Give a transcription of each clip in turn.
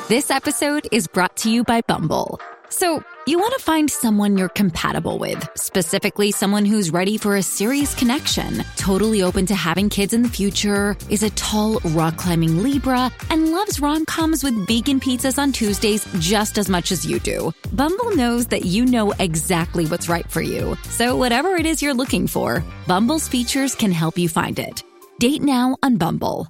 This episode is brought to you by Bumble. So, you want to find someone you're compatible with, specifically someone who's ready for a serious connection, totally open to having kids in the future, is a tall, rock-climbing Libra, and loves rom-coms with vegan pizzas on Tuesdays just as much as you do. Bumble knows that you know exactly what's right for you. So whatever it is you're looking for, Bumble's features can help you find it. Date now on Bumble.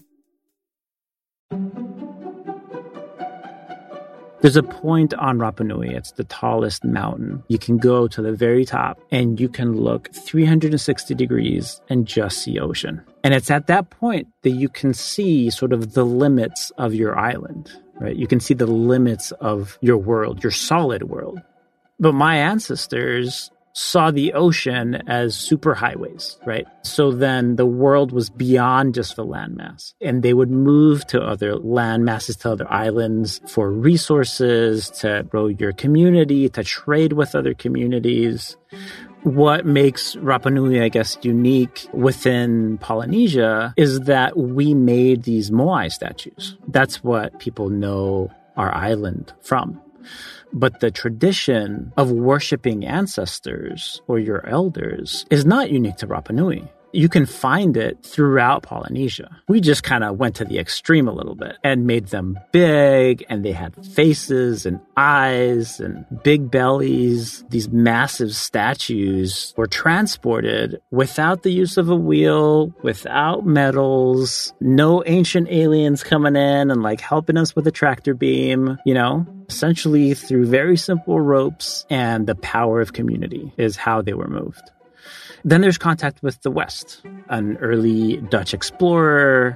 There's a point on Rapa Nui. It's the tallest mountain. You can go to the very top and you can look 360 degrees and just see ocean. And it's at that point that you can see sort of the limits of your island, right? You can see the limits of your world, your solid world. But my ancestors saw the ocean as superhighways, right? So then the world was beyond just the landmass. And they would move to other landmasses, to other islands for resources, to grow your community, to trade with other communities. What makes Rapa Nui, I guess, unique within Polynesia is that we made these moai statues. That's what people know our island from. But the tradition of worshiping ancestors or your elders is not unique to Rapa Nui. You can find it throughout Polynesia. We just kind of went to the extreme a little bit and made them big, and they had faces and eyes and big bellies. These massive statues were transported without the use of a wheel, without metals, no ancient aliens coming in and like helping us with a tractor beam, you know? Essentially through very simple ropes and the power of community is how they were moved. Then there's contact with the West. An early Dutch explorer,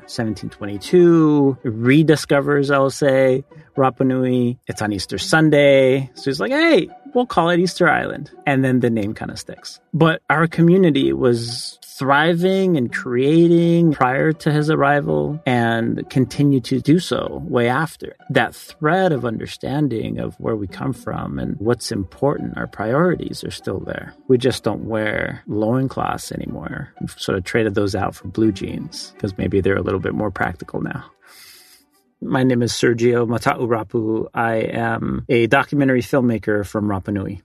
1722, rediscovers, I'll say, Rapa Nui. It's on Easter Sunday. So he's like, hey, we'll call it Easter Island. And then the name kind of sticks. But our community was thriving and creating prior to his arrival and continued to do so way after. That thread of understanding of where we come from and what's important, our priorities are still there. We just don't wear loincloths anymore. We've sort of traded those out for blue jeans because maybe they're a little bit more practical now. My name is Sergio Mata'urapu. I am a documentary filmmaker from Rapa Nui.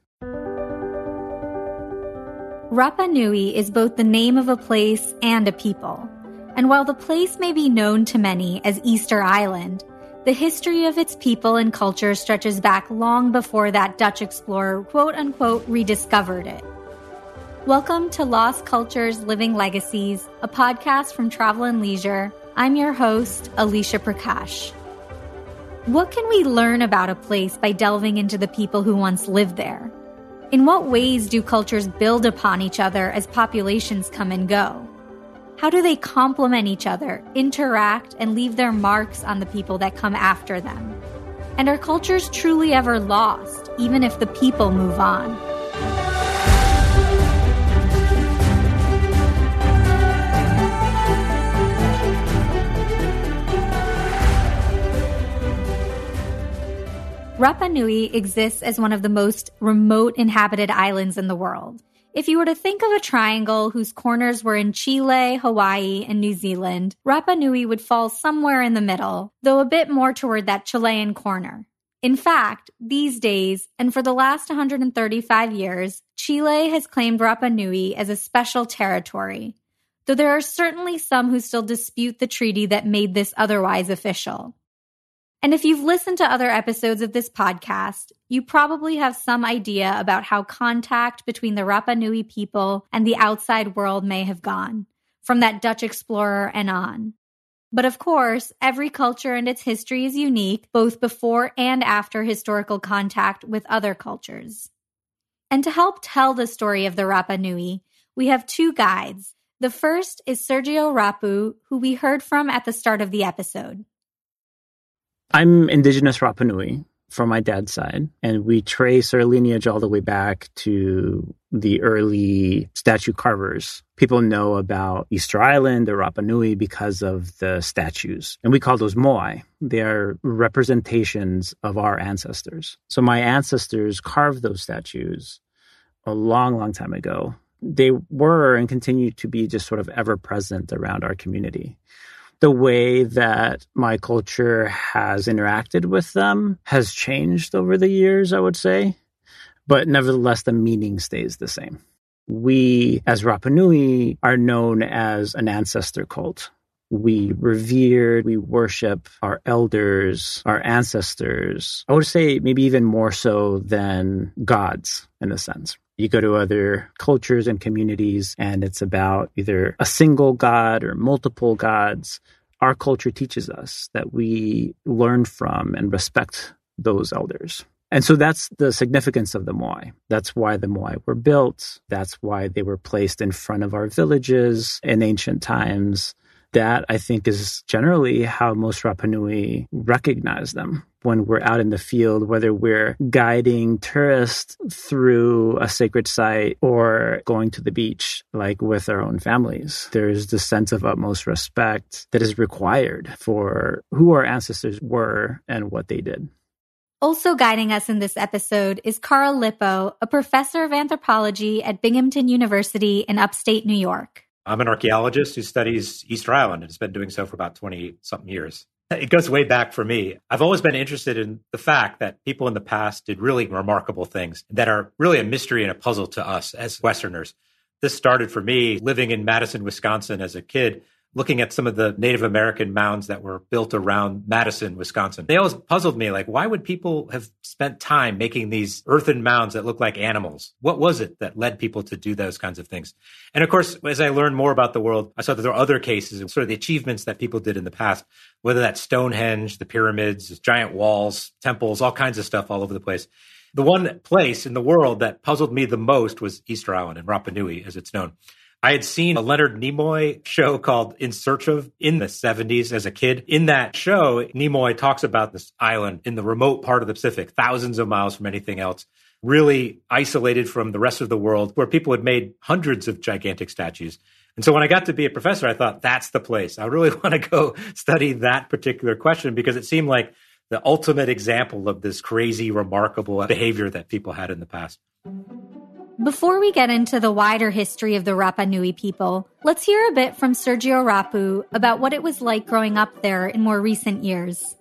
Rapa Nui is both the name of a place and a people. And while the place may be known to many as Easter Island, the history of its people and culture stretches back long before that Dutch explorer, quote-unquote, rediscovered it. Welcome to Lost Cultures Living Legacies, a podcast from Travel and Leisure. I'm your host, Alicia Prakash. What can we learn about a place by delving into the people who once lived there? In what ways do cultures build upon each other as populations come and go? How do they complement each other, interact, and leave their marks on the people that come after them? And are cultures truly ever lost, even if the people move on? Rapa Nui exists as one of the most remote inhabited islands in the world. If you were to think of a triangle whose corners were in Chile, Hawaii, and New Zealand, Rapa Nui would fall somewhere in the middle, though a bit more toward that Chilean corner. In fact, these days, and for the last 135 years, Chile has claimed Rapa Nui as a special territory, though there are certainly some who still dispute the treaty that made this otherwise official. And if you've listened to other episodes of this podcast, you probably have some idea about how contact between the Rapa Nui people and the outside world may have gone, from that Dutch explorer and on. But of course, every culture and its history is unique, both before and after historical contact with other cultures. And to help tell the story of the Rapa Nui, we have two guides. The first is Sergio Rapu, who we heard from at the start of the episode. I'm indigenous Rapa Nui from my dad's side, and we trace our lineage all the way back to the early statue carvers. People know about Easter Island or Rapa Nui because of the statues, and we call those moai. They are representations of our ancestors. So my ancestors carved those statues a long, long time ago. They were and continue to be just sort of ever present around our community. The way that my culture has interacted with them has changed over the years, I would say. But nevertheless, the meaning stays the same. We, as Rapa Nui, are known as an ancestor cult. We revere, we worship our elders, our ancestors. I would say maybe even more so than gods, in a sense. You go to other cultures and communities, and it's about either a single god or multiple gods. Our culture teaches us that we learn from and respect those elders. And so that's the significance of the moai. That's why the moai were built. That's why they were placed in front of our villages in ancient times. That, I think, is generally how most Rapa Nui recognize them when we're out in the field, whether we're guiding tourists through a sacred site or going to the beach, like with our own families. There's this sense of utmost respect that is required for who our ancestors were and what they did. Also guiding us in this episode is Carl Lippo, a professor of anthropology at Binghamton University in upstate New York. I'm an archaeologist who studies Easter Island and has been doing so for about 20-something years. It goes way back for me. I've always been interested in the fact that people in the past did really remarkable things that are really a mystery and a puzzle to us as Westerners. This started for me living in Madison, Wisconsin as a kid, looking at some of the Native American mounds that were built around Madison, Wisconsin. They always puzzled me, like, why would people have spent time making these earthen mounds that look like animals? What was it that led people to do those kinds of things? And of course, as I learned more about the world, I saw that there are other cases of sort of the achievements that people did in the past, whether that's Stonehenge, the pyramids, giant walls, temples, all kinds of stuff all over the place. The one place in the world that puzzled me the most was Easter Island and Rapa Nui, as it's known. I had seen a Leonard Nimoy show called In Search of in the 70s as a kid. In that show, Nimoy talks about this island in the remote part of the Pacific, thousands of miles from anything else, really isolated from the rest of the world, where people had made hundreds of gigantic statues. And so when I got to be a professor, I thought, that's the place. I really want to go study that particular question because it seemed like the ultimate example of this crazy, remarkable behavior that people had in the past. Before we get into the wider history of the Rapa Nui people, let's hear a bit from Sergio Rapu about what it was like growing up there in more recent years.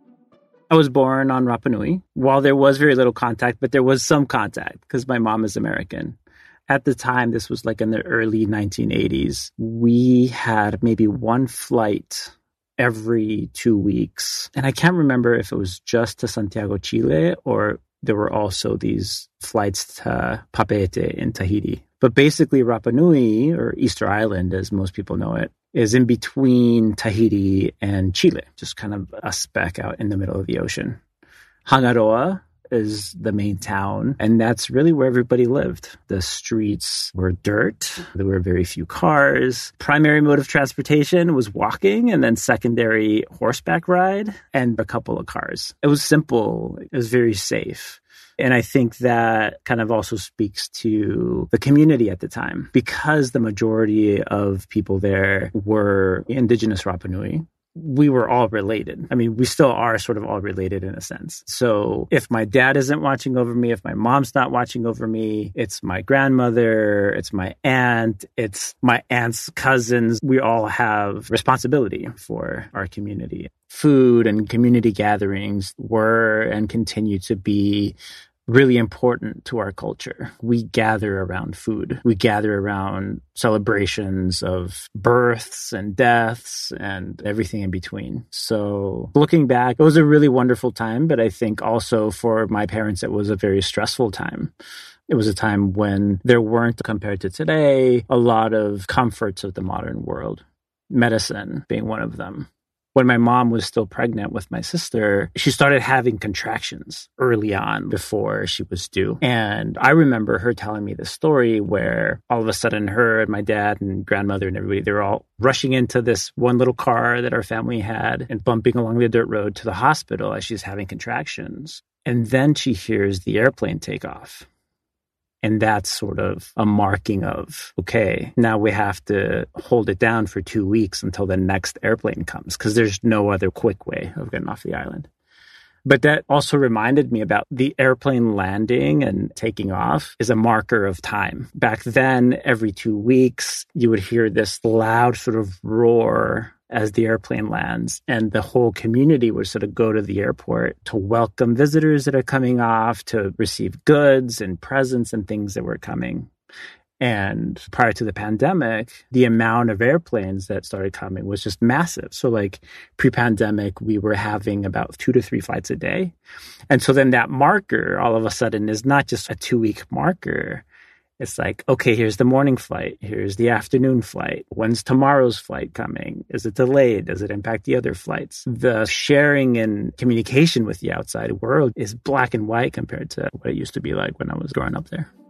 I was born on Rapa Nui. While there was very little contact, but there was some contact because my mom is American. At the time, this was like in the early 1980s, we had maybe one flight every 2 weeks. And I can't remember if it was just to Santiago, Chile, or there were also these flights to Papeete in Tahiti. But basically, Rapa Nui, or Easter Island, as most people know it, is in between Tahiti and Chile, just kind of a speck out in the middle of the ocean. Hangaroa is the main town, and that's really where everybody lived. The streets were dirt. There were very few cars. Primary mode of transportation was walking, and then secondary horseback ride, and a couple of cars. It was simple. It was very safe. And I think that kind of also speaks to the community at the time, because the majority of people there were indigenous Rapa Nui. We were all related. I mean, we still are sort of all related in a sense. So if my dad isn't watching over me, if my mom's not watching over me, it's my grandmother, it's my aunt, it's my aunt's cousins. We all have responsibility for our community. Food and community gatherings were and continue to be really important to our culture. We gather around food. We gather around celebrations of births and deaths and everything in between. So looking back, it was a really wonderful time, but I think also for my parents, it was a very stressful time. It was a time when there weren't, compared to today, a lot of comforts of the modern world, medicine being one of them. When my mom was still pregnant with my sister, she started having contractions early on before she was due. And I remember her telling me this story where all of a sudden her and my dad and grandmother and everybody, they were all rushing into this one little car that our family had and bumping along the dirt road to the hospital as she's having contractions. And then she hears the airplane take off. And that's sort of a marking of, okay, now we have to hold it down for 2 weeks until the next airplane comes, because there's no other quick way of getting off the island. But that also reminded me about the airplane landing and taking off is a marker of time. Back then, every 2 weeks, you would hear this loud sort of roar as the airplane lands. And the whole community would sort of go to the airport to welcome visitors that are coming off, to receive goods and presents and things that were coming. And prior to the pandemic, the amount of airplanes that started coming was just massive. So like pre-pandemic, we were having about 2 to 3 flights a day. And so then that marker all of a sudden is not just a 2-week marker. It's like, okay, here's the morning flight. Here's the afternoon flight. When's tomorrow's flight coming? Is it delayed? Does it impact the other flights? The sharing and communication with the outside world is black and white compared to what it used to be like when I was growing up there.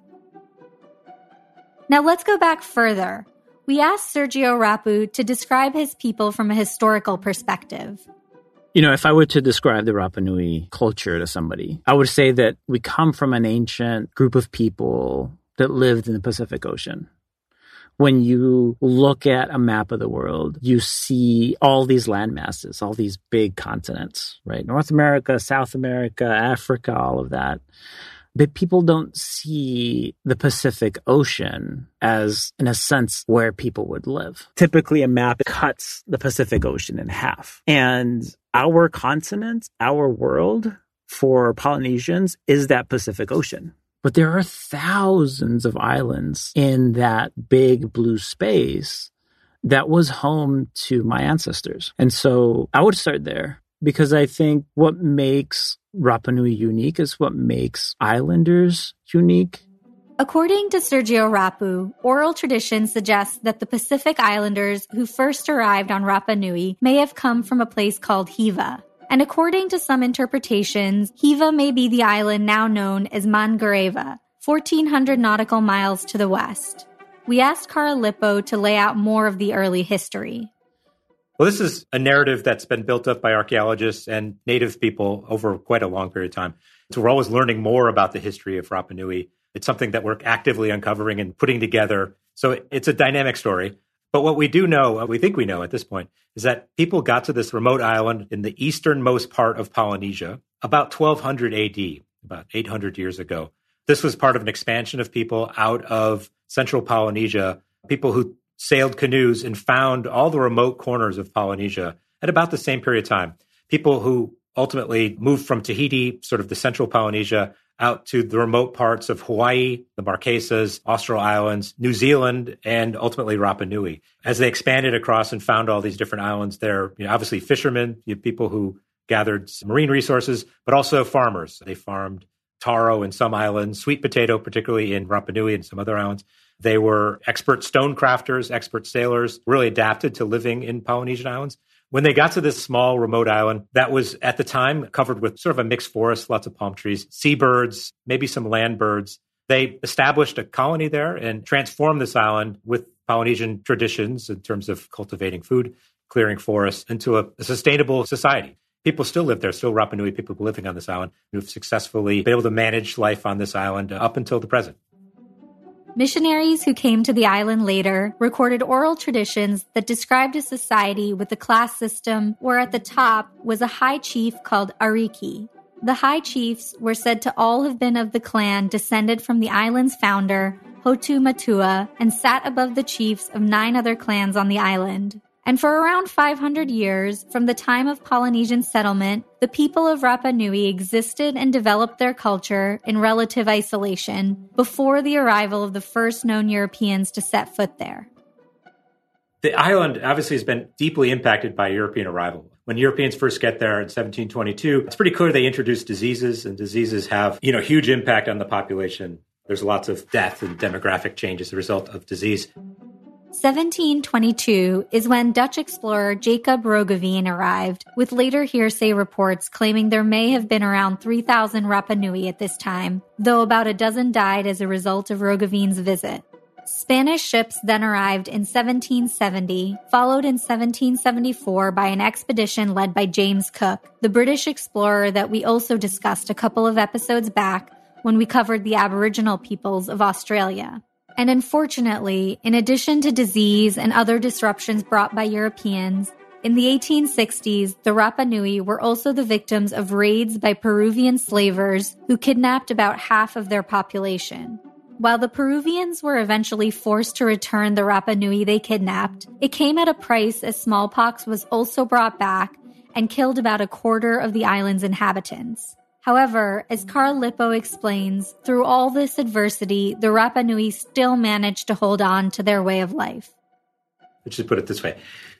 Now let's go back further. We asked Sergio Rapu to describe his people from a historical perspective. You know, if I were to describe the Rapa Nui culture to somebody, I would say that we come from an ancient group of people that lived in the Pacific Ocean. When you look at a map of the world, you see all these land masses, all these big continents, right? North America, South America, Africa, all of that. But people don't see the Pacific Ocean as, in a sense, where people would live. Typically, a map cuts the Pacific Ocean in half. And our continent, our world, for Polynesians, is that Pacific Ocean. But there are thousands of islands in that big blue space that was home to my ancestors. And so I would start there, because I think what makes Rapa Nui unique is what makes islanders unique. According to Sergio Rapu, oral tradition suggests that the Pacific Islanders who first arrived on Rapa Nui may have come from a place called Hiva. And according to some interpretations, Hiva may be the island now known as Mangareva, 1,400 nautical miles to the west. We asked Carl Lippo to lay out more of the early history. Well, this is a narrative that's been built up by archaeologists and native people over quite a long period of time. So we're always learning more about the history of Rapa Nui. It's something that we're actively uncovering and putting together. So it's a dynamic story. But what we do know, what we think we know at this point, is that people got to this remote island in the easternmost part of Polynesia about 1200 AD, about 800 years ago. This was part of an expansion of people out of central Polynesia, people who sailed canoes and found all the remote corners of Polynesia at about the same period of time. People who ultimately moved from Tahiti, sort of the central Polynesia, out to the remote parts of Hawaii, the Marquesas, Austral Islands, New Zealand, and ultimately Rapa Nui. As they expanded across and found all these different islands, they're obviously fishermen, people who gathered marine resources, but also farmers. They farmed taro in some islands, sweet potato, particularly in Rapa Nui and some other islands. They were expert stone crafters, expert sailors, really adapted to living in Polynesian islands. When they got to this small remote island that was at the time covered with sort of a mixed forest, lots of palm trees, seabirds, maybe some land birds, they established a colony there and transformed this island with Polynesian traditions in terms of cultivating food, clearing forests, into a sustainable society. People still live there, still Rapa Nui people living on this island who've successfully been able to manage life on this island up until the present. Missionaries who came to the island later recorded oral traditions that described a society with a class system where at the top was a high chief called Ariki. The high chiefs were said to all have been of the clan descended from the island's founder, Hotu Matua, and sat above the chiefs of 9 other clans on the island. And for around 500 years, from the time of Polynesian settlement, the people of Rapa Nui existed and developed their culture in relative isolation before the arrival of the first known Europeans to set foot there. The island obviously has been deeply impacted by European arrival. When Europeans first get there in 1722, it's pretty clear they introduced diseases, and diseases have, huge impact on the population. There's lots of death and demographic change as a result of disease. 1722 is when Dutch explorer Jacob Roggeveen arrived, with later hearsay reports claiming there may have been around 3,000 Rapa Nui at this time, though about a dozen died as a result of Roggeveen's visit. Spanish ships then arrived in 1770, followed in 1774 by an expedition led by James Cook, the British explorer that we also discussed a couple of episodes back when we covered the Aboriginal peoples of Australia. And unfortunately, in addition to disease and other disruptions brought by Europeans, in the 1860s, the Rapa Nui were also the victims of raids by Peruvian slavers who kidnapped about half of their population. While the Peruvians were eventually forced to return the Rapa Nui they kidnapped, it came at a price as smallpox was also brought back and killed about a quarter of the island's inhabitants. However, as Carl Lippo explains, through all this adversity, the Rapa Nui still managed to hold on to their way of life. Let's just put it this way.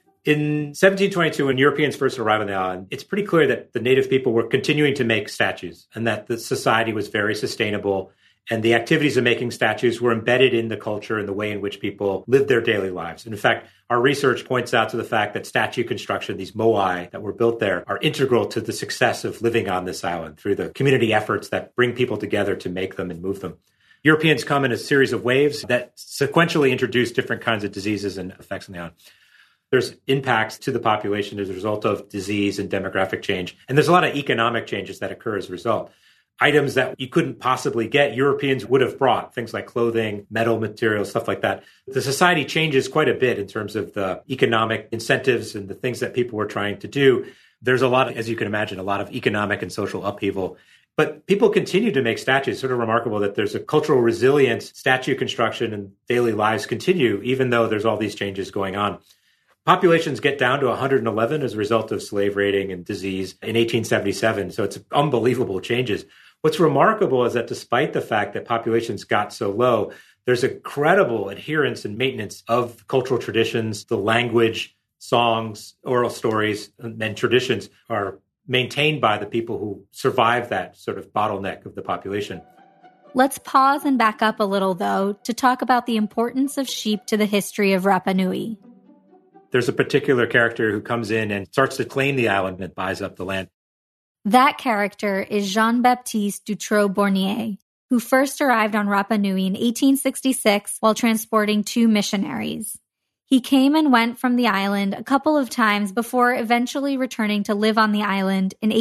In 1722, when Europeans first arrived on the island, it's pretty clear that the native people were continuing to make statues and that the society was very sustainable. And the activities of making statues were embedded in the culture and the way in which people lived their daily lives. And in fact, our research points out to the fact that statue construction, these moai that were built there, are integral to the success of living on this island through the community efforts that bring people together to make them and move them. Europeans come in a series of waves that sequentially introduce different kinds of diseases and effects on the island. There's impacts to the population as a result of disease and demographic change. And there's a lot of economic changes that occur as a result. Items that you couldn't possibly get, Europeans would have brought, things like clothing, metal materials, stuff like that. The society changes quite a bit in terms of the economic incentives and the things that people were trying to do. There's a lot, as you can imagine, a lot of economic and social upheaval. But people continue to make statues. It's sort of remarkable that there's a cultural resilience, statue construction and daily lives continue, even though there's all these changes going on. Populations get down to 111 as a result of slave raiding and disease in 1877. So it's unbelievable changes. What's remarkable is that despite the fact that populations got so low, there's incredible adherence and maintenance of cultural traditions, the language, songs, oral stories, and traditions are maintained by the people who survive that sort of bottleneck of the population. Let's pause and back up a little, though, to talk about the importance of sheep to the history of Rapa Nui. There's a particular character who comes in and starts to claim the island and buys up the land. That character is Jean-Baptiste Dutrou-Bornier, who first arrived on Rapa Nui in 1866 while transporting 2 missionaries. He came and went from the island a couple of times before eventually returning to live on the island in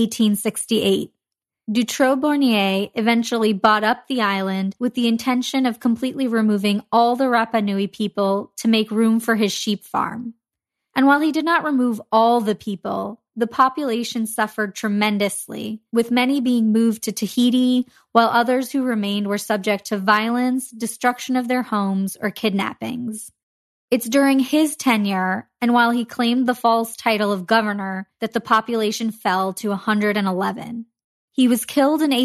1868. Dutrou-Bornier eventually bought up the island with the intention of completely removing all the Rapa Nui people to make room for his sheep farm. And while he did not remove all the people, the population suffered tremendously, with many being moved to Tahiti, while others who remained were subject to violence, destruction of their homes, or kidnappings. It's during his tenure, and while he claimed the false title of governor, that the population fell to 111. He was killed in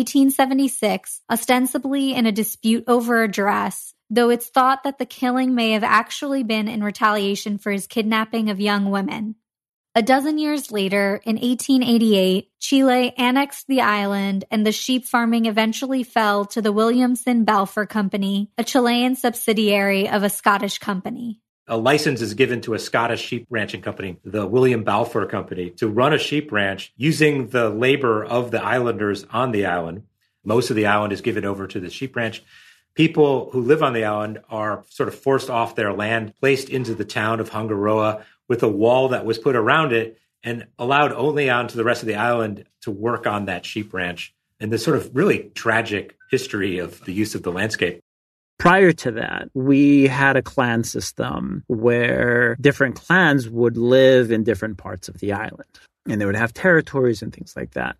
1876, ostensibly in a dispute over a dress, though it's thought that the killing may have actually been in retaliation for his kidnapping of young women. A dozen years later, in 1888, Chile annexed the island and the sheep farming eventually fell to the Williamson Balfour Company, a Chilean subsidiary of a Scottish company. A license is given to a Scottish sheep ranching company, the William Balfour Company, to run a sheep ranch using the labor of the islanders on the island. Most of the island is given over to the sheep ranch. People who live on the island are sort of forced off their land, placed into the town of Hungaroa with a wall that was put around it and allowed only onto the rest of the island to work on that sheep ranch. And this sort of really tragic history of the use of the landscape. Prior to that, we had a clan system where different clans would live in different parts of the island, and they would have territories and things like that.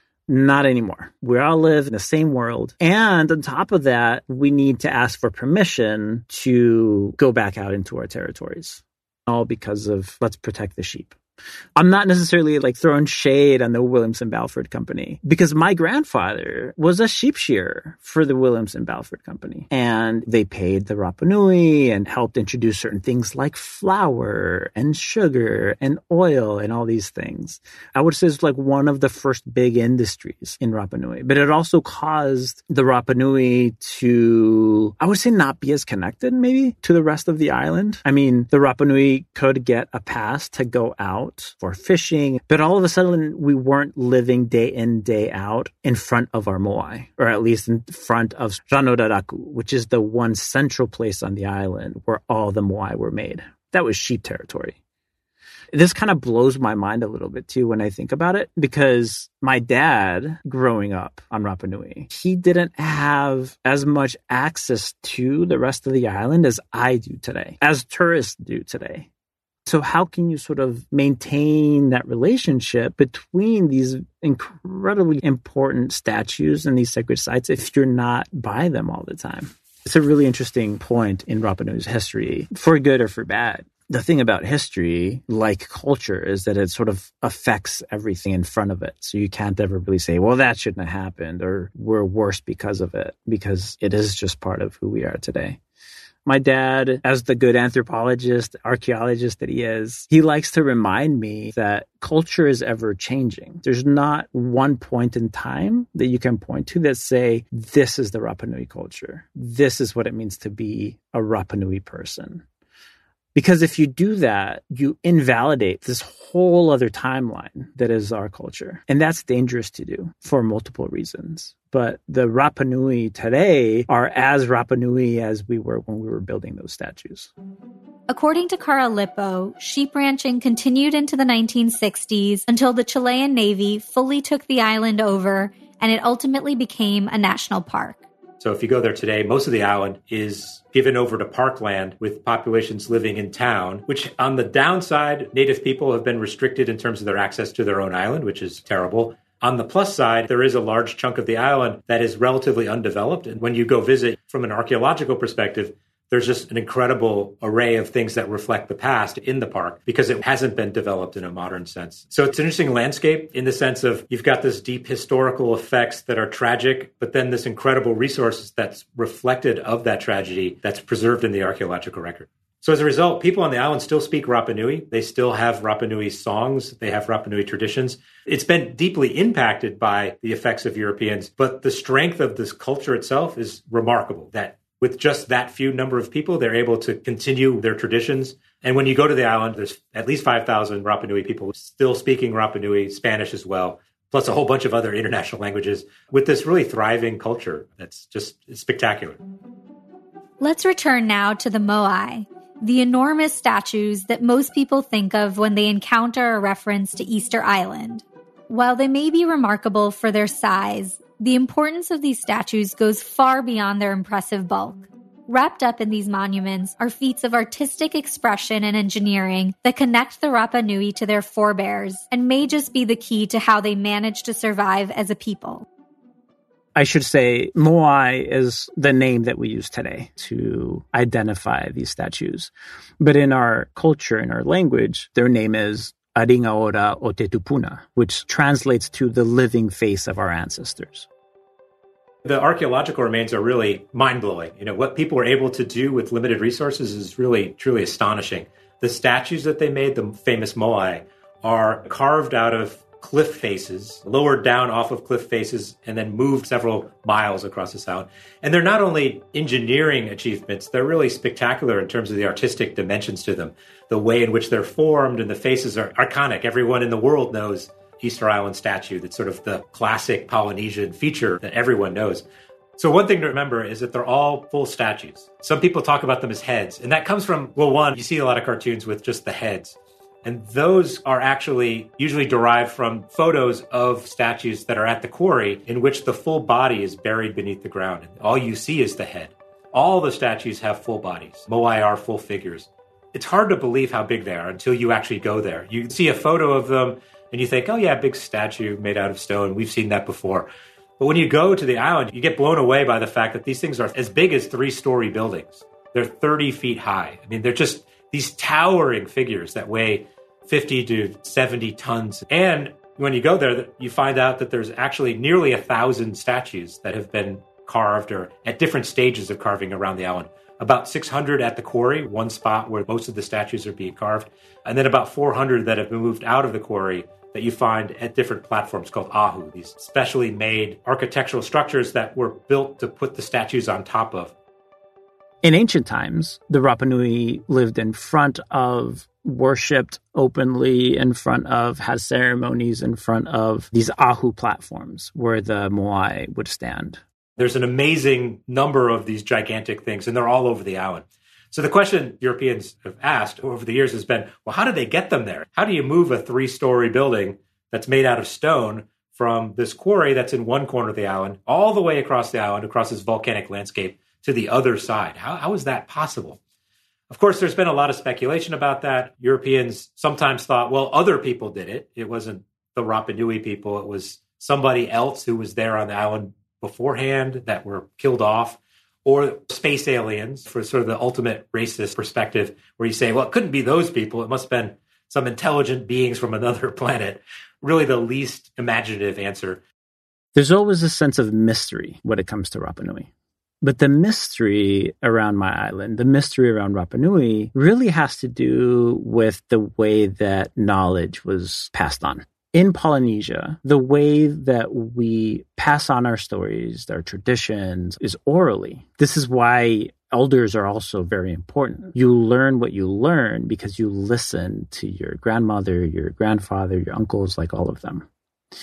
Not anymore. We all live in the same world. And on top of that, we need to ask for permission to go back out into our territories, all because of let's protect the sheep. I'm not necessarily like throwing shade on the Williamson Balfour Company because my grandfather was a sheep shearer for the Williamson Balfour Company, and they paid the Rapa Nui and helped introduce certain things like flour and sugar and oil and all these things. I would say it's like one of the first big industries in Rapa Nui, but it also caused the Rapa Nui to, I would say, not be as connected maybe to the rest of the island. I mean, the Rapa Nui could get a pass to go out for fishing, but all of a sudden we weren't living day in, day out in front of our moai, or at least in front of Ranodaraku, which is the one central place on the island where all the moai were made. That was sheep territory. This kind of blows my mind a little bit too when I think about it, because my dad, growing up on Rapa Nui, he didn't have as much access to the rest of the island as I do today, as tourists do today. So how can you sort of maintain that relationship between these incredibly important statues and these sacred sites if you're not by them all the time? It's a really interesting point in Rapa Nui's history, for good or for bad. The thing about history, like culture, is that it sort of affects everything in front of it. So you can't ever really say, well, that shouldn't have happened, or we're worse because of it, because it is just part of who we are today. My dad, as the good anthropologist, archaeologist that he is, he likes to remind me that culture is ever changing. There's not one point in time that you can point to that say, this is the Rapa Nui culture. This is what it means to be a Rapa Nui person. Because if you do that, you invalidate this whole other timeline that is our culture. And that's dangerous to do for multiple reasons. But the Rapa Nui today are as Rapa Nui as we were when we were building those statues. According to Carl Lippo, sheep ranching continued into the 1960s until the Chilean Navy fully took the island over and it ultimately became a national park. So if you go there today, most of the island is given over to parkland with populations living in town, which on the downside, native people have been restricted in terms of their access to their own island, which is terrible. On the plus side, there is a large chunk of the island that is relatively undeveloped. And when you go visit from an archaeological perspective, there's just an incredible array of things that reflect the past in the park because it hasn't been developed in a modern sense. So it's an interesting landscape in the sense of you've got this deep historical effects that are tragic, but then this incredible resources that's reflected of that tragedy that's preserved in the archaeological record. So as a result, people on the island still speak Rapa Nui. They still have Rapa Nui songs. They have Rapa Nui traditions. It's been deeply impacted by the effects of Europeans, but the strength of this culture itself is remarkable, that with just that few number of people, they're able to continue their traditions. And when you go to the island, there's at least 5,000 Rapa Nui people still speaking Rapa Nui, Spanish as well, plus a whole bunch of other international languages with this really thriving culture that's just spectacular. Let's return now to the moai, the enormous statues that most people think of when they encounter a reference to Easter Island. While they may be remarkable for their size, the importance of these statues goes far beyond their impressive bulk. Wrapped up in these monuments are feats of artistic expression and engineering that connect the Rapa Nui to their forebears and may just be the key to how they manage to survive as a people. I should say moai is the name that we use today to identify these statues. But in our culture, in our language, their name is Aringa Ora o Te Tupuna, which translates to the living face of our ancestors. The archaeological remains are really mind-blowing. You know, what people were able to do with limited resources is really, truly astonishing. The statues that they made, the famous moai, are carved out of cliff faces, lowered down off of cliff faces, and then moved several miles across the sound. And they're not only engineering achievements, they're really spectacular in terms of the artistic dimensions to them. The way in which they're formed and the faces are iconic. Everyone in the world knows Easter Island statue. That's sort of the classic Polynesian feature that everyone knows. So one thing to remember is that they're all full statues. Some people talk about them as heads, and that comes from, well, one, you see a lot of cartoons with just the heads. And those are actually usually derived from photos of statues that are at the quarry in which the full body is buried beneath the ground. And all you see is the head. All the statues have full bodies. Moai are full figures. It's hard to believe how big they are until you actually go there. You see a photo of them and you think, oh yeah, big statue made out of stone. We've seen that before. But when you go to the island, you get blown away by the fact that these things are as big as 3-story buildings. They're 30 feet high. I mean, they're just these towering figures that weigh 50 to 70 tons. And when you go there, you find out that there's actually nearly 1,000 statues that have been carved or at different stages of carving around the island. About 600 at the quarry, one spot where most of the statues are being carved. And then about 400 that have been moved out of the quarry that you find at different platforms called ahu, these specially made architectural structures that were built to put the statues on top of. In ancient times, the Rapa Nui lived in front of, worshipped openly in front of, had ceremonies in front of these ahu platforms where the moai would stand. There's an amazing number of these gigantic things, and they're all over the island. So the question Europeans have asked over the years has been, well, how do they get them there? How do you move a 3-story building that's made out of stone from this quarry that's in one corner of the island all the way across the island, across this volcanic landscape to the other side? How is that possible? Of course, there's been a lot of speculation about that. Europeans sometimes thought, well, other people did it. It wasn't the Rapa Nui people. It was somebody else who was there on the island beforehand that were killed off. or space aliens for sort of the ultimate racist perspective where you say, well, it couldn't be those people. It must have been some intelligent beings from another planet. Really the least imaginative answer. There's always a sense of mystery when it comes to Rapa Nui. But the mystery around my island, the mystery around Rapa Nui, really has to do with the way that knowledge was passed on. In Polynesia, the way that we pass on our stories, our traditions, is orally. This is why elders are also very important. You learn what you learn because you listen to your grandmother, your grandfather, your uncles, like all of them.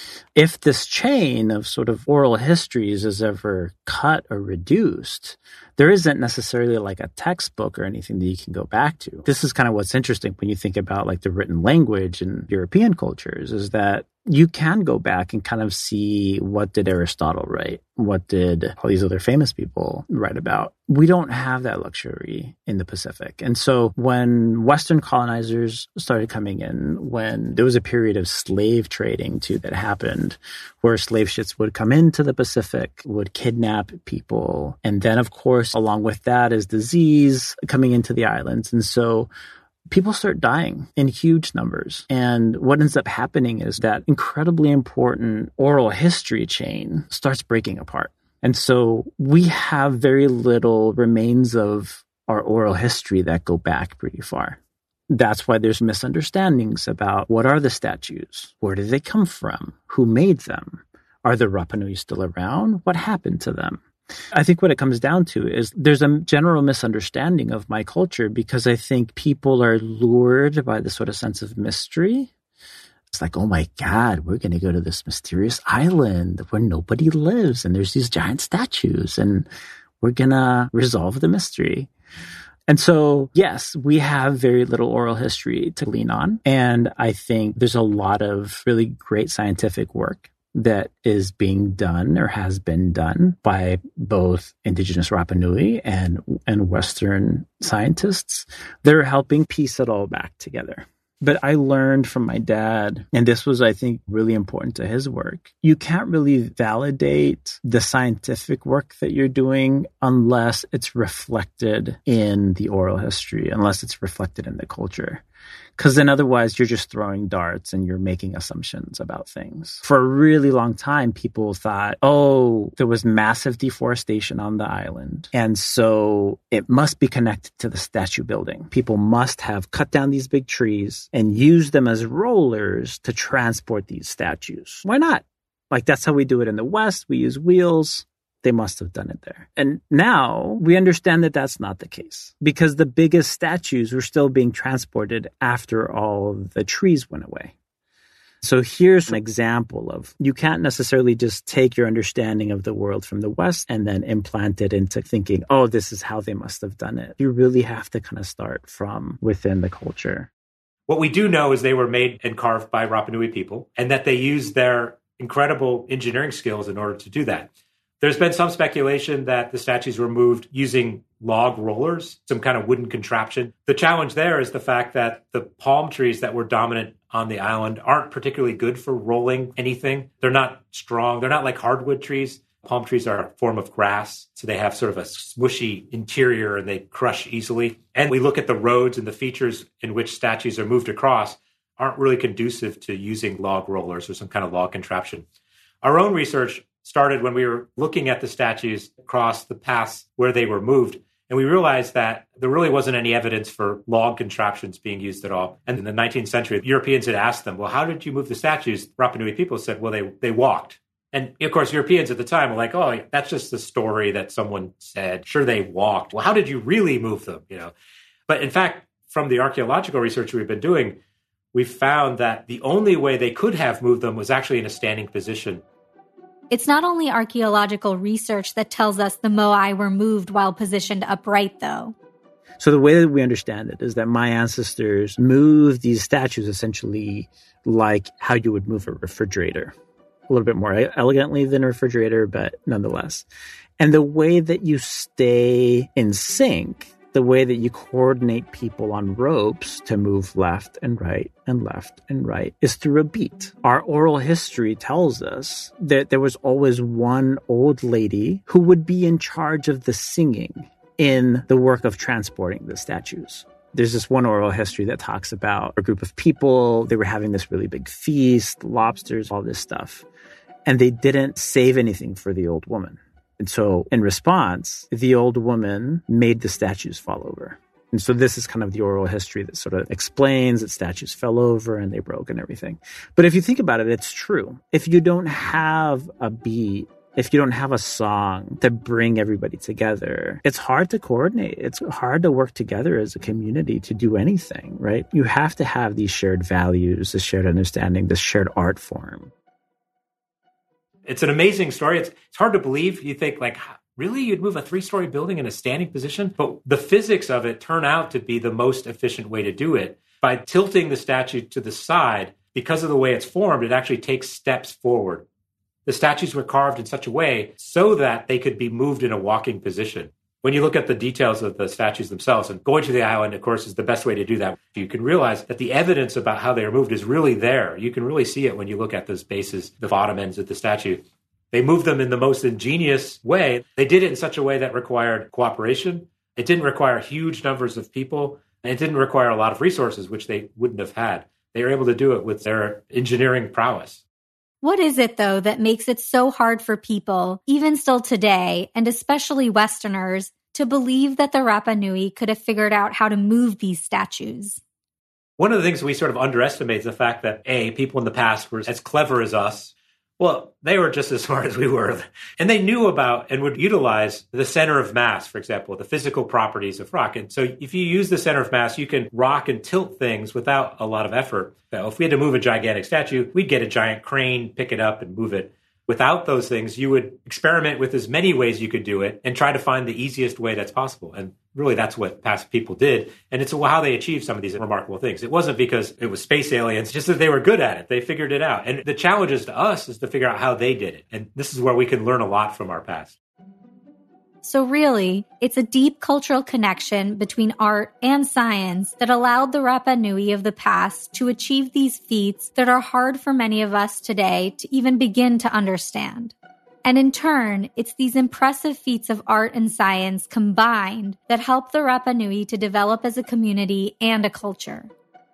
If this chain of sort of oral histories is ever cut or reduced, there isn't necessarily like a textbook or anything that you can go back to. This is kind of what's interesting when you think about like the written language in European cultures, is that you can go back and kind of see, what did Aristotle write? What did all these other famous people write about? We don't have that luxury in the Pacific. And so when Western colonizers started coming in, when there was a period of slave trading too that happened, where slave ships would come into the Pacific, would kidnap people. And then, of course, along with that is disease coming into the islands. And so people start dying in huge numbers. And what ends up happening is that incredibly important oral history chain starts breaking apart. And so we have very little remains of our oral history that go back pretty far. That's why there's misunderstandings about what are the statues? Where did they come from? Who made them? Are the Rapa Nui still around? What happened to them? I think what it comes down to is there's a general misunderstanding of my culture because I think people are lured by the sort of sense of mystery. It's like, oh my God, we're going to go to this mysterious island where nobody lives and there's these giant statues and we're going to resolve the mystery. And so, yes, we have very little oral history to lean on. And I think there's a lot of really great scientific work that is being done or has been done by both indigenous Rapa Nui and Western scientists that are helping piece it all back together. But I learned from my dad, and this was, I think, really important to his work. You can't really validate the scientific work that you're doing unless it's reflected in the oral history, unless it's reflected in the culture. Because then otherwise you're just throwing darts and you're making assumptions about things. For a really long time, people thought, oh, there was massive deforestation on the island. And so it must be connected to the statue building. People must have cut down these big trees and used them as rollers to transport these statues. Why not? Like, that's how we do it in the West. We use wheels. They must have done it there. And now we understand that that's not the case because the biggest statues were still being transported after all the trees went away. So here's an example of you can't necessarily just take your understanding of the world from the West and then implant it into thinking, oh, this is how they must have done it. You really have to kind of start from within the culture. What we do know is they were made and carved by Rapa Nui people and that they used their incredible engineering skills in order to do that. There's been some speculation that the statues were moved using log rollers, some kind of wooden contraption. The challenge there is the fact that the palm trees that were dominant on the island aren't particularly good for rolling anything. They're not strong. They're not like hardwood trees. Palm trees are a form of grass, so they have sort of a smushy interior and they crush easily. And we look at the roads and the features in which statues are moved across aren't really conducive to using log rollers or some kind of log contraption. Our own research started when we were looking at the statues across the paths where they were moved. And we realized that there really wasn't any evidence for log contraptions being used at all. And in the 19th century, Europeans had asked them, well, how did you move the statues? Rapa Nui people said, well, they walked. And of course, Europeans at the time were like, oh, that's just the story that someone said. Sure, they walked. Well, how did you really move them? But in fact, from the archaeological research we've been doing, we found that the only way they could have moved them was actually in a standing position. It's not only archaeological research that tells us the moai were moved while positioned upright, though. So the way that we understand it is that my ancestors moved these statues essentially like how you would move a refrigerator. A little bit more elegantly than a refrigerator, but nonetheless. And the way that you stay in sync, the way that you coordinate people on ropes to move left and right and left and right is through a beat. Our oral history tells us that there was always one old lady who would be in charge of the singing in the work of transporting the statues. There's this one oral history that talks about a group of people. They were having this really big feast, lobsters, all this stuff. And they didn't save anything for the old woman. And so in response, the old woman made the statues fall over. And so this is kind of the oral history that sort of explains that statues fell over and they broke and everything. But if you think about it, it's true. If you don't have a beat, if you don't have a song to bring everybody together, it's hard to coordinate. It's hard to work together as a community to do anything, right? You have to have these shared values, this shared understanding, this shared art form. It's an amazing story. It's hard to believe. You think, like, really? You'd move a 3-story building in a standing position? But the physics of it turn out to be the most efficient way to do it. By tilting the statue to the side, because of the way it's formed, it actually takes steps forward. The statues were carved in such a way so that they could be moved in a walking position. When you look at the details of the statues themselves, and going to the island, of course, is the best way to do that. You can realize that the evidence about how they are moved is really there. You can really see it when you look at those bases, the bottom ends of the statue. They moved them in the most ingenious way. They did it in such a way that required cooperation. It didn't require huge numbers of people, and it didn't require a lot of resources, which they wouldn't have had. They were able to do it with their engineering prowess. What is it, though, that makes it so hard for people, even still today, and especially Westerners, to believe that the Rapa Nui could have figured out how to move these statues? One of the things we sort of underestimate is the fact that, people in the past were as clever as us. Well, they were just as smart as we were. And they knew about and would utilize the center of mass, for example, the physical properties of rock. And so if you use the center of mass, you can rock and tilt things without a lot of effort. So if we had to move a gigantic statue, we'd get a giant crane, pick it up and move it. Without those things, you would experiment with as many ways you could do it and try to find the easiest way that's possible. And really, that's what past people did. And it's how they achieved some of these remarkable things. It wasn't because it was space aliens, just that they were good at it. They figured it out. And the challenge is to us is to figure out how they did it. And this is where we can learn a lot from our past. So really, it's a deep cultural connection between art and science that allowed the Rapa Nui of the past to achieve these feats that are hard for many of us today to even begin to understand. And in turn, it's these impressive feats of art and science combined that help the Rapa Nui to develop as a community and a culture.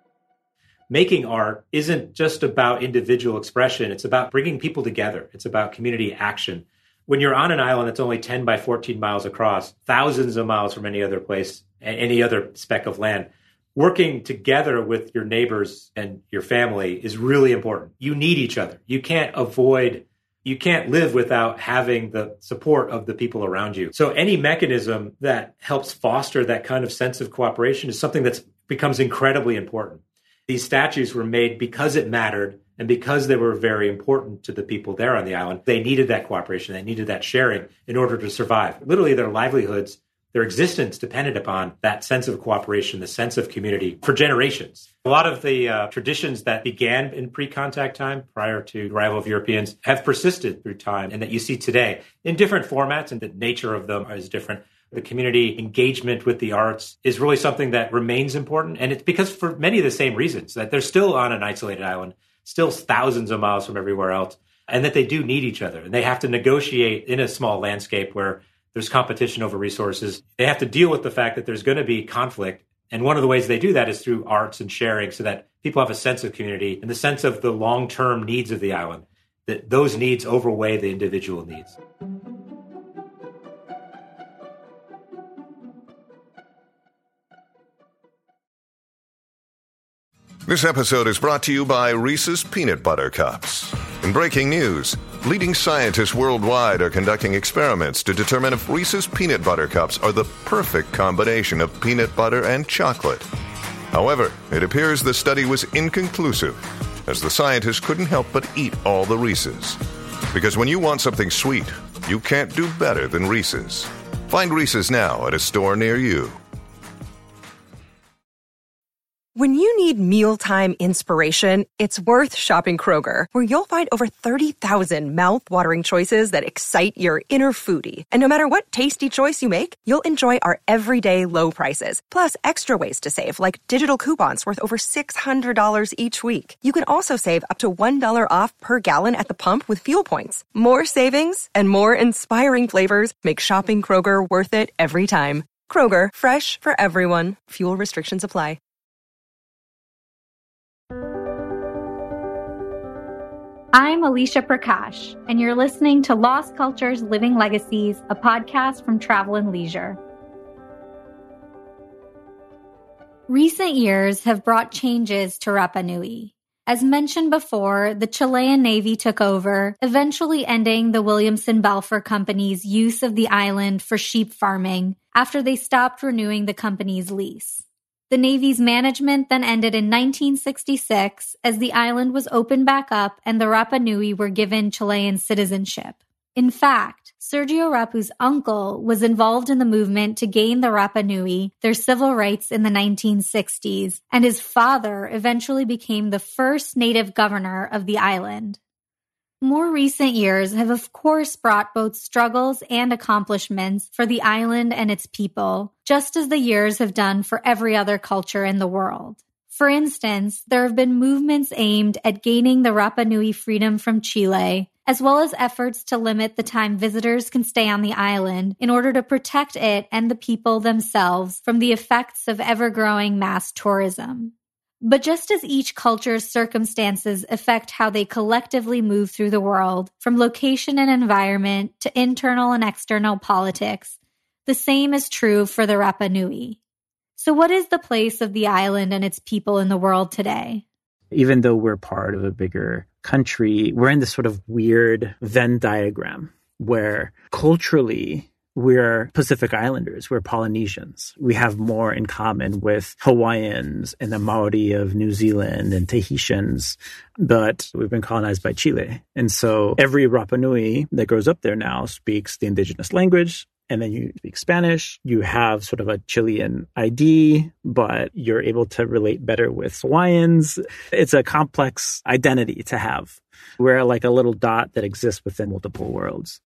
Making art isn't just about individual expression. It's about bringing people together. It's about community action. When you're on an island that's only 10 by 14 miles across, thousands of miles from any other place, any other speck of land, working together with your neighbors and your family is really important. You need each other. You can't live without having the support of the people around you. So any mechanism that helps foster that kind of sense of cooperation is something that becomes incredibly important. These statues were made because it mattered and because they were very important to the people there on the island. They needed that cooperation. They needed that sharing in order to survive. Literally, their livelihoods, their existence depended upon that sense of cooperation, the sense of community for generations. A lot of the traditions that began in pre-contact time, prior to the arrival of Europeans, have persisted through time and that you see today in different formats, and the nature of them is different. The community engagement with the arts is really something that remains important. And it's because for many of the same reasons, that they're still on an isolated island, still thousands of miles from everywhere else, and that they do need each other. And they have to negotiate in a small landscape where there's competition over resources. They have to deal with the fact that there's going to be conflict. And one of the ways they do that is through arts and sharing, so that people have a sense of community and the sense of the long-term needs of the island, that those needs overweigh the individual needs. This episode is brought to you by Reese's Peanut Butter Cups. In breaking news, leading scientists worldwide are conducting experiments to determine if Reese's Peanut Butter Cups are the perfect combination of peanut butter and chocolate. However, it appears the study was inconclusive, as the scientists couldn't help but eat all the Reese's. Because when you want something sweet, you can't do better than Reese's. Find Reese's now at a store near you. When you need mealtime inspiration, it's worth shopping Kroger, where you'll find over 30,000 mouth-watering choices that excite your inner foodie. And no matter what tasty choice you make, you'll enjoy our everyday low prices, plus extra ways to save, like digital coupons worth over $600 each week. You can also save up to $1 off per gallon at the pump with fuel points. More savings and more inspiring flavors make shopping Kroger worth it every time. Kroger, fresh for everyone. Fuel restrictions apply. I'm Alicia Prakash, and you're listening to Lost Cultures Living Legacies, a podcast from Travel and Leisure. Recent years have brought changes to Rapa Nui. As mentioned before, the Chilean Navy took over, eventually ending the Williamson Balfour Company's use of the island for sheep farming after they stopped renewing the company's lease. The Navy's management then ended in 1966 as the island was opened back up and the Rapa Nui were given Chilean citizenship. In fact, Sergio Rapu's uncle was involved in the movement to gain the Rapa Nui their civil rights in the 1960s, and his father eventually became the first native governor of the island. More recent years have of course brought both struggles and accomplishments for the island and its people, just as the years have done for every other culture in the world. For instance, there have been movements aimed at gaining the Rapa Nui freedom from Chile, as well as efforts to limit the time visitors can stay on the island in order to protect it and the people themselves from the effects of ever-growing mass tourism. But just as each culture's circumstances affect how they collectively move through the world, from location and environment to internal and external politics, the same is true for the Rapa Nui. So what is the place of the island and its people in the world today? Even though we're part of a bigger country, we're in this sort of weird Venn diagram where culturally we're Pacific Islanders, we're Polynesians. We have more in common with Hawaiians and the Maori of New Zealand and Tahitians, but we've been colonized by Chile. And so every Rapa Nui that grows up there now speaks the indigenous language, and then you speak Spanish. You have sort of a Chilean ID, but you're able to relate better with Hawaiians. It's a complex identity to have. We're like a little dot that exists within multiple worlds.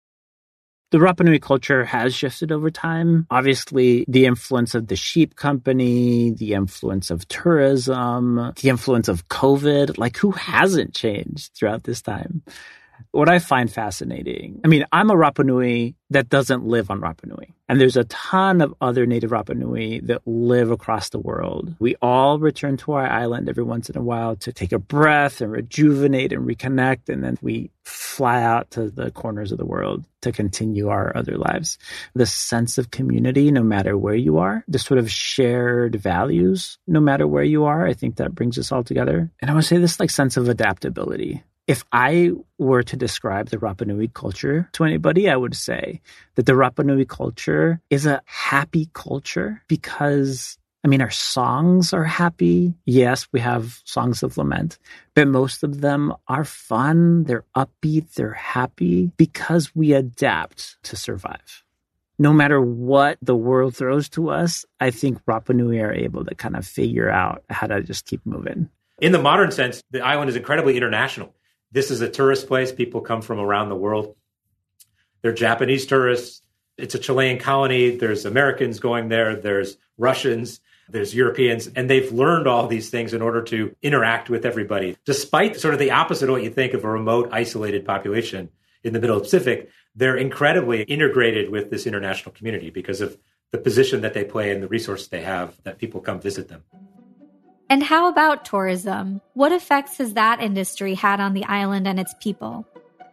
The Rapa Nui culture has shifted over time. Obviously, the influence of the sheep company, the influence of tourism, the influence of COVID, like who hasn't changed throughout this time? What I find fascinating, I'm a Rapa Nui that doesn't live on Rapa Nui. And there's a ton of other native Rapa Nui that live across the world. We all return to our island every once in a while to take a breath and rejuvenate and reconnect. And then we fly out to the corners of the world to continue our other lives. The sense of community, no matter where you are, the sort of shared values, no matter where you are, I think that brings us all together. And I would say this sense of adaptability. If I were to describe the Rapa Nui culture to anybody, I would say that the Rapa Nui culture is a happy culture because, our songs are happy. Yes, we have songs of lament, but most of them are fun. They're upbeat. They're happy because we adapt to survive. No matter what the world throws to us, I think Rapa Nui are able to kind of figure out how to just keep moving. In the modern sense, the island is incredibly international. This is a tourist place. People come from around the world. They're Japanese tourists. It's a Chilean colony. There's Americans going there. There's Russians. There's Europeans. And they've learned all these things in order to interact with everybody. Despite sort of the opposite of what you think of a remote, isolated population in the middle of the Pacific, they're incredibly integrated with this international community because of the position that they play and the resources they have that people come visit them. And how about tourism? What effects has that industry had on the island and its people?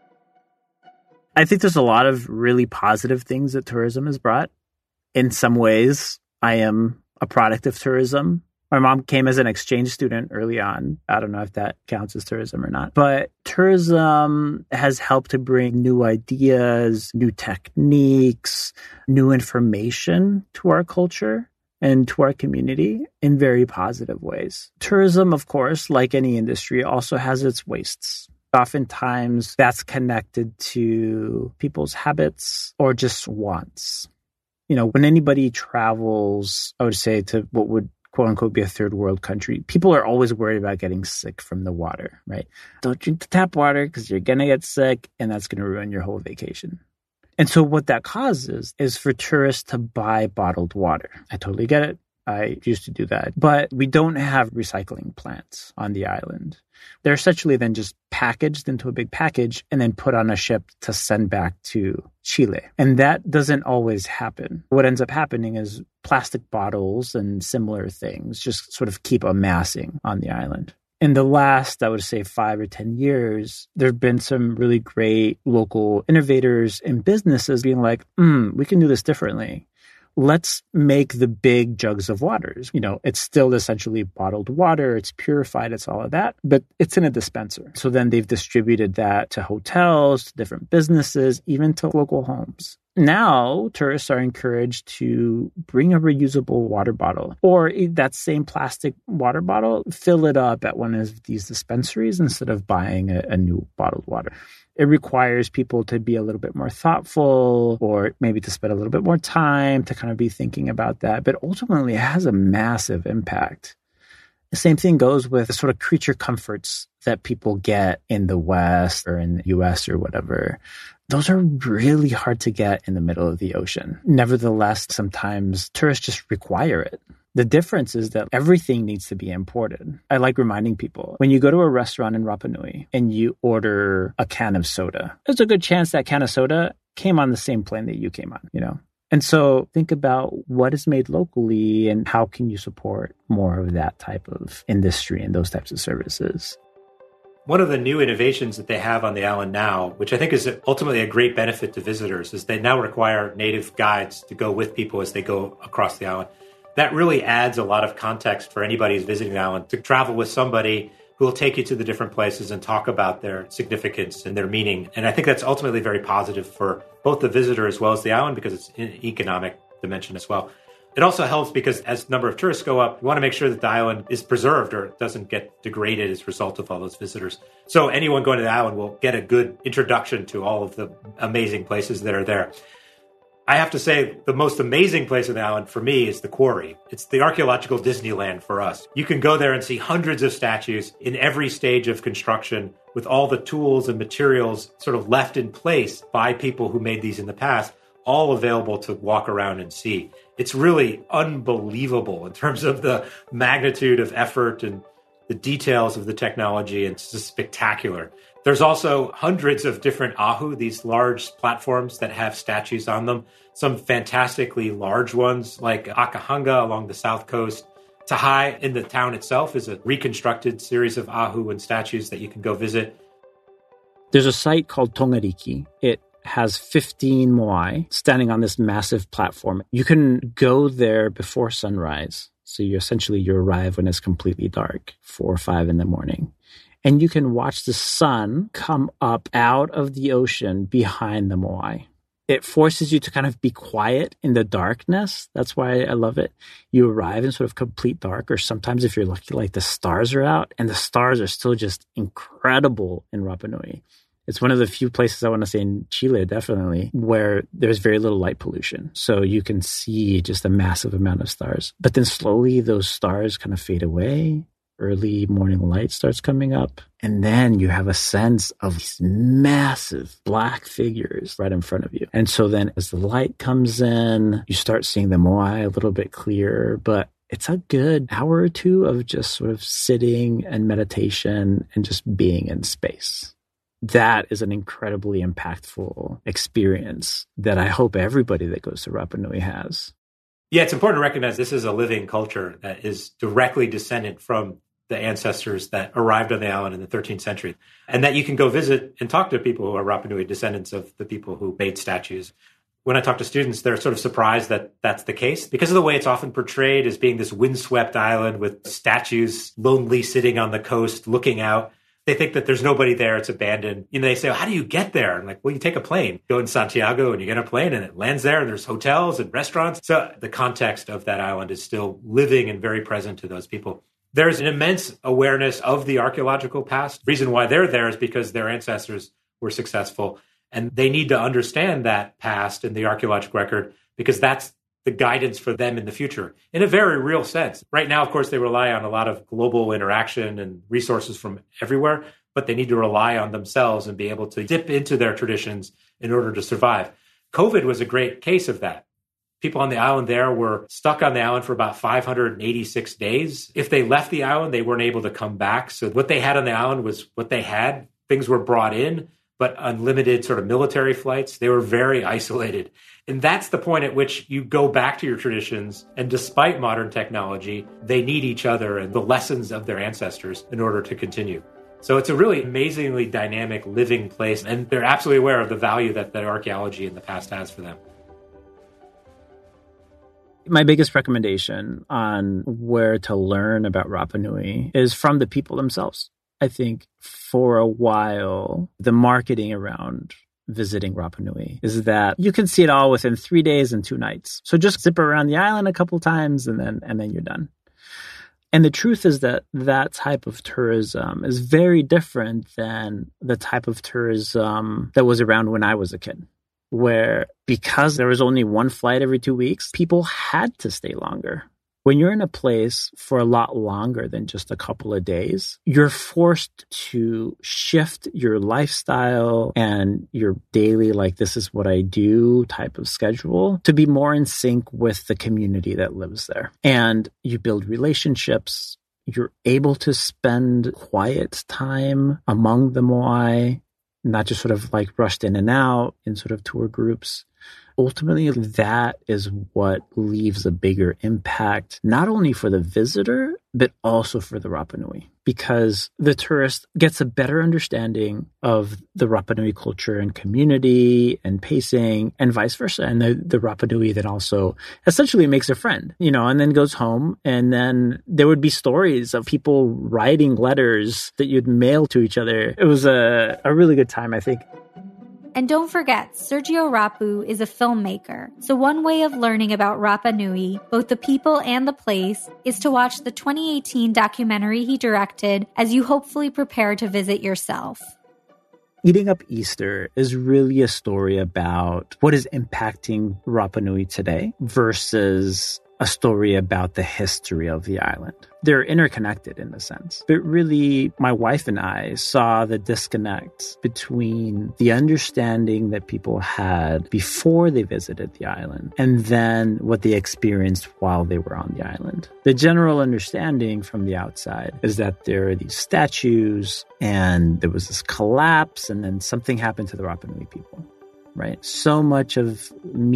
I think there's a lot of really positive things that tourism has brought. In some ways, I am a product of tourism. My mom came as an exchange student early on. I don't know if that counts as tourism or not. But tourism has helped to bring new ideas, new techniques, new information to our culture and to our community in very positive ways. Tourism, of course, like any industry, also has its wastes. Oftentimes, that's connected to people's habits or just wants. When anybody travels, I would say, to what would quote unquote, be a third world country. People are always worried about getting sick from the water, right? Don't drink the tap water because you're going to get sick and that's going to ruin your whole vacation. And so what that causes is for tourists to buy bottled water. I totally get it. I used to do that. But we don't have recycling plants on the island. They're essentially then just packaged into a big package and then put on a ship to send back to Chile. And that doesn't always happen. What ends up happening is plastic bottles and similar things just sort of keep amassing on the island. In the last, I would say 5 or 10 years, there have been some really great local innovators and businesses being like, we can do this differently. Let's make the big jugs of waters. It's still essentially bottled water. It's purified. It's all of that, but it's in a dispenser. So then they've distributed that to hotels, to different businesses, even to local homes. Now, tourists are encouraged to bring a reusable water bottle or that same plastic water bottle, fill it up at one of these dispensaries instead of buying a new bottled water. It requires people to be a little bit more thoughtful or maybe to spend a little bit more time to kind of be thinking about that. But ultimately, it has a massive impact. The same thing goes with the sort of creature comforts that people get in the West or in the US or whatever. Those are really hard to get in the middle of the ocean. Nevertheless, sometimes tourists just require it. The difference is that everything needs to be imported. I like reminding people, when you go to a restaurant in Rapa Nui and you order a can of soda, there's a good chance that can of soda came on the same plane that you came on, And so think about what is made locally and how can you support more of that type of industry and those types of services. One of the new innovations that they have on the island now, which I think is ultimately a great benefit to visitors, is they now require native guides to go with people as they go across the island. That really adds a lot of context for anybody who's visiting the island to travel with somebody who will take you to the different places and talk about their significance and their meaning. And I think that's ultimately very positive for both the visitor as well as the island because it's an economic dimension as well. It also helps because as the number of tourists go up, we want to make sure that the island is preserved or doesn't get degraded as a result of all those visitors. So anyone going to the island will get a good introduction to all of the amazing places that are there. I have to say, the most amazing place on the island for me is the quarry. It's the archaeological Disneyland for us. You can go there and see hundreds of statues in every stage of construction with all the tools and materials sort of left in place by people who made these in the past, all available to walk around and see. It's really unbelievable in terms of the magnitude of effort and the details of the technology. It's just spectacular. There's also hundreds of different ahu, these large platforms that have statues on them. Some fantastically large ones like Akahanga along the south coast. Tahai in the town itself is a reconstructed series of ahu and statues that you can go visit. There's a site called Tongariki. It has 15 moai standing on this massive platform. You can go there before sunrise. So you arrive when it's completely dark, 4 or 5 in the morning. And you can watch the sun come up out of the ocean behind the moai. It forces you to kind of be quiet in the darkness. That's why I love it. You arrive in sort of complete dark, or sometimes if you're lucky, like the stars are out, and the stars are still just incredible in Rapa Nui. It's one of the few places I want to say in Chile, definitely, where there's very little light pollution. So you can see just a massive amount of stars. But then slowly those stars kind of fade away. Early morning light starts coming up. And then you have a sense of these massive black figures right in front of you. And so then as the light comes in, you start seeing the moai a little bit clearer. But it's a good hour or two of just sort of sitting and meditation and just being in space. That is an incredibly impactful experience that I hope everybody that goes to Rapa Nui has. Yeah, it's important to recognize this is a living culture that is directly descendant from the ancestors that arrived on the island in the 13th century, and that you can go visit and talk to people who are Rapa Nui descendants of the people who made statues. When I talk to students, they're sort of surprised that that's the case because of the way it's often portrayed as being this windswept island with statues lonely sitting on the coast looking out. They think that there's nobody there, it's abandoned. They say, how do you get there? I'm like, well, you take a plane. Go in Santiago and you get a plane and it lands there and there's hotels and restaurants. So the context of that island is still living and very present to those people. There's an immense awareness of the archaeological past. The reason why they're there is because their ancestors were successful and they need to understand that past and the archaeological record because that's the guidance for them in the future in a very real sense. Right now, of course, they rely on a lot of global interaction and resources from everywhere, but they need to rely on themselves and be able to dip into their traditions in order to survive. COVID was a great case of that. People on the island there were stuck on the island for about 586 days. If they left the island, they weren't able to come back. So what they had on the island was what they had. Things were brought in, but unlimited sort of military flights. They were very isolated. And that's the point at which you go back to your traditions. And despite modern technology, they need each other and the lessons of their ancestors in order to continue. So it's a really amazingly dynamic living place. And they're absolutely aware of the value that the archaeology in the past has for them. My biggest recommendation on where to learn about Rapa Nui is from the people themselves. I think for a while, the marketing around visiting Rapa Nui is that you can see it all within 3 days and 2 nights. So just zip around the island a couple times and then you're done. And the truth is that that type of tourism is very different than the type of tourism that was around when I was a kid, where because there was only one flight every 2 weeks, people had to stay longer. When you're in a place for a lot longer than just a couple of days, you're forced to shift your lifestyle and your daily, like, this is what I do type of schedule to be more in sync with the community that lives there. And you build relationships. You're able to spend quiet time among the Moai, not just sort of like rushed in and out in sort of tour groups. Ultimately, that is what leaves a bigger impact, not only for the visitor, but also for the Rapa Nui, because the tourist gets a better understanding of the Rapa Nui culture and community and pacing and vice versa. And the Rapa Nui then also essentially makes a friend, and then goes home. And then there would be stories of people writing letters that you'd mail to each other. It was a really good time, I think. And don't forget, Sergio Rapu is a filmmaker. So one way of learning about Rapa Nui, both the people and the place, is to watch the 2018 documentary he directed as you hopefully prepare to visit yourself. Eating Up Easter is really a story about what is impacting Rapa Nui today versus a story about the history of the island. They're interconnected in a sense. But really, my wife and I saw the disconnect between the understanding that people had before they visited the island and then what they experienced while they were on the island. The general understanding from the outside is that there are these statues and there was this collapse and then something happened to the Rapa Nui people. Right? So much of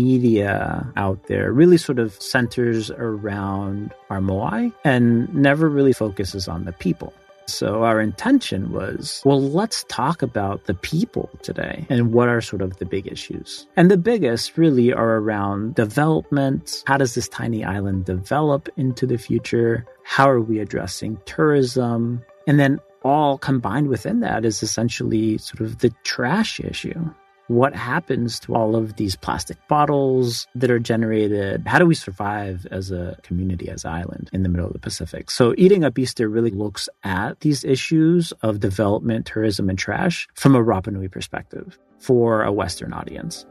media out there really sort of centers around our Moai and never really focuses on the people. So our intention was, well, let's talk about the people today and what are sort of the big issues. And the biggest really are around development. How does this tiny island develop into the future? How are we addressing tourism? And then all combined within that is essentially sort of the trash issue. What happens to all of these plastic bottles that are generated? How do we survive as a community, as an island in the middle of the Pacific? So Eating Up Easter really looks at these issues of development, tourism, and trash from a Rapa Nui perspective for a Western audience.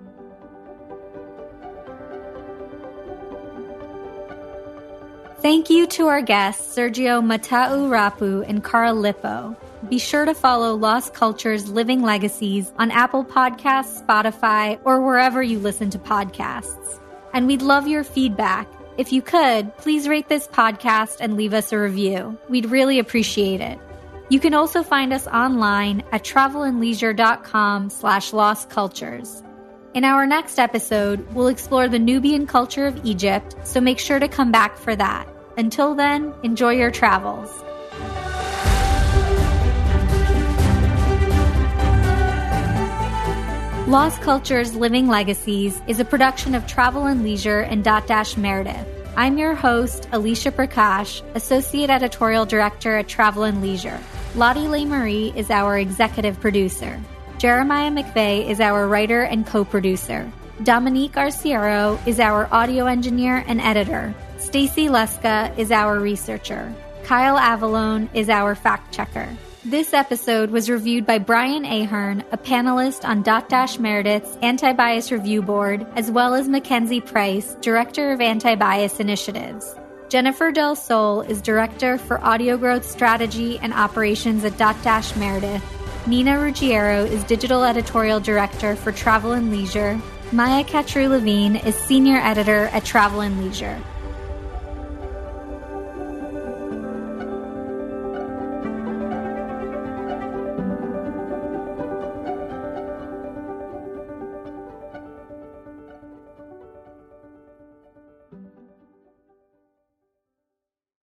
Thank you to our guests, Sergio Mata'u Rapu and Carl Lippo. Be sure to follow Lost Cultures Living Legacies on Apple Podcasts, Spotify, or wherever you listen to podcasts. And we'd love your feedback. If you could, please rate this podcast and leave us a review. We'd really appreciate it. You can also find us online at travelandleisure.com/lostcultures. In our next episode, we'll explore the Nubian culture of Egypt, so make sure to come back for that. Until then, enjoy your travels. Lost Cultures Living Legacies is a production of Travel and Leisure and Dotdash Meredith. I'm your host, Alicia Prakash, Associate Editorial Director at Travel and Leisure. Lottie LeMarie is our executive producer. Jeremiah McVeigh is our writer and co-producer. Dominique Arciero is our audio engineer and editor. Stacy Leska is our researcher. Kyle Avalone is our fact checker. This episode was reviewed by Brian Ahern, a panelist on Dotdash Meredith's Anti-Bias Review Board, as well as Mackenzie Price, Director of Anti-Bias Initiatives. Jennifer Del Sol is Director for Audio Growth Strategy and Operations at Dotdash Meredith. Nina Ruggiero is Digital Editorial Director for Travel and Leisure. Maya Katru-Levine is Senior Editor at Travel and Leisure.